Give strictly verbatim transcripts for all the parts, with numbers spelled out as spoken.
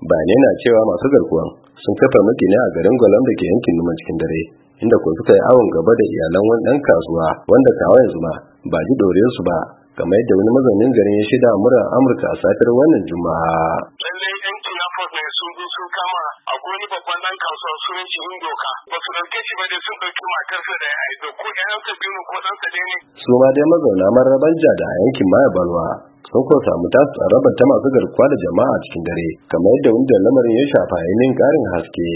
bayanai na cewa masu garkuwan sun kai farmaki ne a garin Gwalam da ke yankin Numan cikin dare, inda ko suka yi awon gaba da iyalan wani ɗan kasuwa wanda kawo yanzu ma ba ji ɗoriyar su ba, kamar yadda wani mazaunin garin ya shaida a murar Amurka a safiyar wannan Juma'a. Lallai yan kidnappers ne sun zo sun kama a wani babban ɗan kasuwa sunan shi Indoka. Ba su ɗauke shi ba dai sun ɗauki matarsa da ya aizo ko ƴaƴansa biyu ko ɗansa ɗaya ne. Su ma dai mazauna Mararrabanja da a yankin Maya Balwa sun ko samu tasu tsarabar ta masu garkuwa da jama'a cikin dare, kamar yadda wanda lamarin ya shafa yayin ƙarin haske.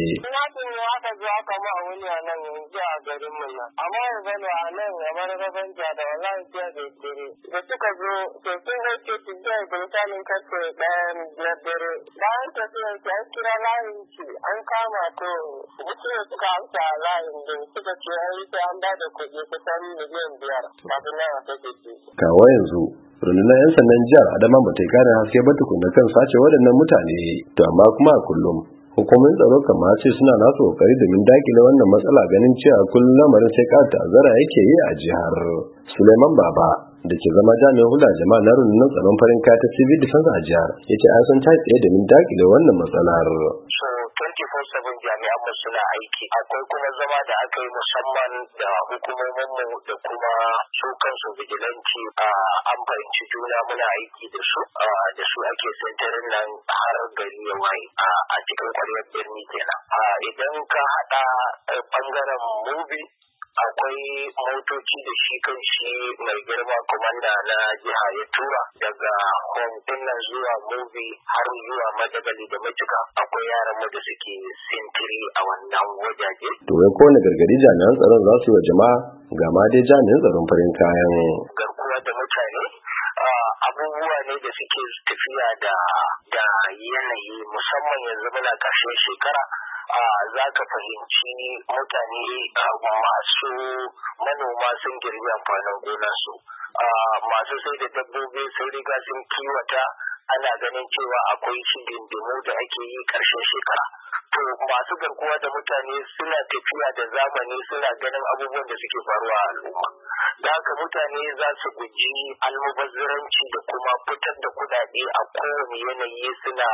wani a nan yanzu a garin mu nan amma yanzu ne a nan ya bar raban ja da wallahi sai da dare da suka zo to sun dauke su da misalin karfe ɗaya na dare bayan tafiyar su an kira layin shi an kama to mutum suka amsa layin din suka ce ai sai an ba da kuɗi kusan miliyan biyar kafin nan a sake su. Kawo yanzu rundunar 'yan sandan jihar Adama ba ta yi karin haske ba tukunna kan sace waɗannan mutane, to amma kuma a kullum hukumomin tsaro kamar ce suna nasu kokari domin dakile wannan matsala, ganin cewa kullum lamarin sai ƙara ta'azzara yake yi a jihar. Suleiman Baba da ke zama jami'in hulɗa jama'a na rundunar tsaron farin kaya ta civil defense a jihar ya ce an san ta tsaye domin dakile wannan matsalar. twenty-four seven jami'an mu suna aiki, akwai kuma zama da aka yi musamman da hukumomin mu da kuma su kansu vigilanti an fahimci juna muna aiki da su da su ake sintirin nan har gari ya waye a cikin kwaryar birni kenan. Idan ka haɗa bangaren mubi akwai motoci da shi kan shi mai girma komanda na jiha ya tura daga home nan zuwa mubi har zuwa madagali da matuka akwai yaran mu da suke sintiri a wannan wajaje. To wai kowane gargadi jami'an tsaron za su yi wa jama'a ga ma dai jami'an tsaron farin kayan garkuwa da mutane abubuwa ne da suke tafiya da da yanayi, musamman yanzu muna ƙarshen shekara za ka fahimci mutane masu manoma sun girbi amfanin gonarsu, masu sai da dabbobi sun riga sun kiwata, ana ganin cewa akwai hidindimu da ake yi ƙarshen shekara. To masu garkuwa da mutane suna tafiya da zamani, suna ganin abubuwan da suke faruwa a al'umma. Da haka mutane za su guji almubazziranci da kuma fitar da kuɗaɗe a kowane yanayi suna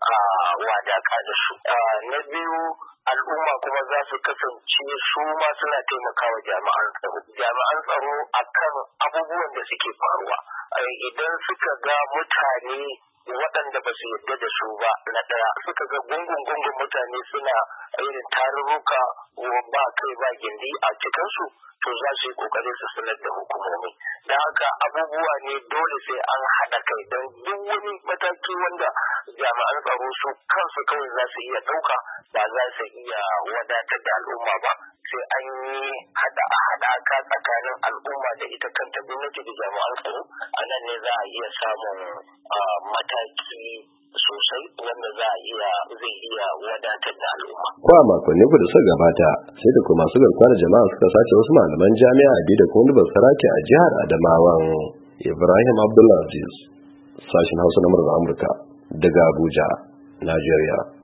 wadaka da su. Na biyu, al'umma kuma za su kasance su ma suna taimakawa jami'an tsaro. Jami'an tsaro akan abubuwan da suke faruwa. Idan suka ga mutane waɗanda ba su yarda da su ba, na ɗaya suka ga gungun gungun mutane suna irin tarurruka ba kai ba gindi a cikinsu, to za su yi kokari su sanar da hukumomi. Da haka abubuwa ne dole sai an haɗa kai don duk wani mataki wanda jami'an tsaro su kansu kawai za su iya ɗauka ba za su iya wadatar da al'umma ba, sai an yi haɗa haɗaka tsakanin al'umma da ita kanta gwamnati da jami'an tsaro. A nan ne za a iya samun mataki sosai wanda za a iya zai iya wadatar da al'umma. Ko a makonni da suka gabata sai da kuma masu garkuwa da jama'a suka sace wasu malaman jami'a biyu da kuma wani basarake a jihar Adamawan. Ibrahim Abdulaziz, sashen Hausa na Amurka daga Abuja, Najeriya.